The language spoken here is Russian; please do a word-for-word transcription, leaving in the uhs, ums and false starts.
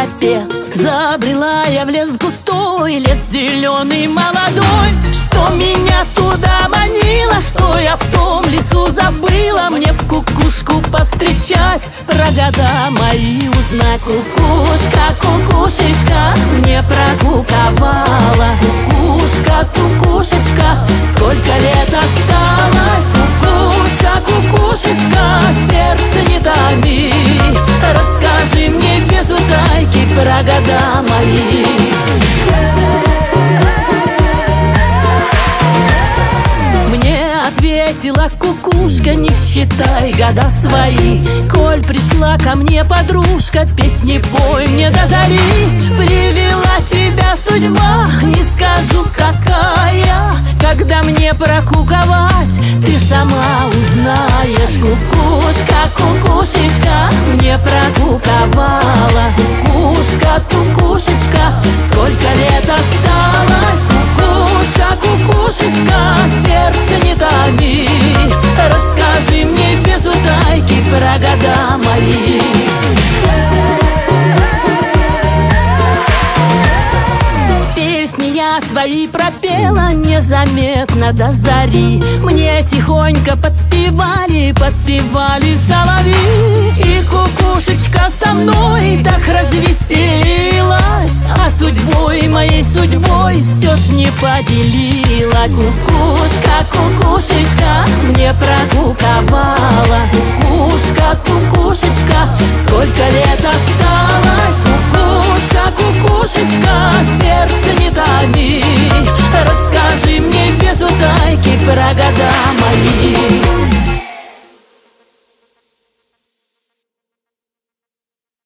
тропе. Забрела я в лес густой, лес зеленый молодой. Что меня туда манило, что я в том лесу забыла? Мне б кукушку повстречать, про года мои узнать. Кукушка, кукушечка, мне прокуковала. Кукушка, кукушечка, сколько лет осталось? Кукушка, кукушечка, сердце не томи. Расскажи мне без утайки про года мои. Мне ответила кукушка: не считай года свои. Коль пришла ко мне подружка, песни пой мне до зари. Привела тебя судьба, не скажу какая. Когда мне прокуковать, ты сама узнаешь. Кукушка, кукушечка, мне прокуковала. Кукушка, кукушечка, сколько лет осталось? Кукушка, кукушечка, сердце не томи. Расскажи мне без утайки про года мои. Песни я свои пропела незаметно до зари. Мне тихонько подпевали, подпевали соловьи. И кукушечка со мной так развеселилась, а судьбой, моей судьбой все ж не поделилась. Кукушка, кукушечка,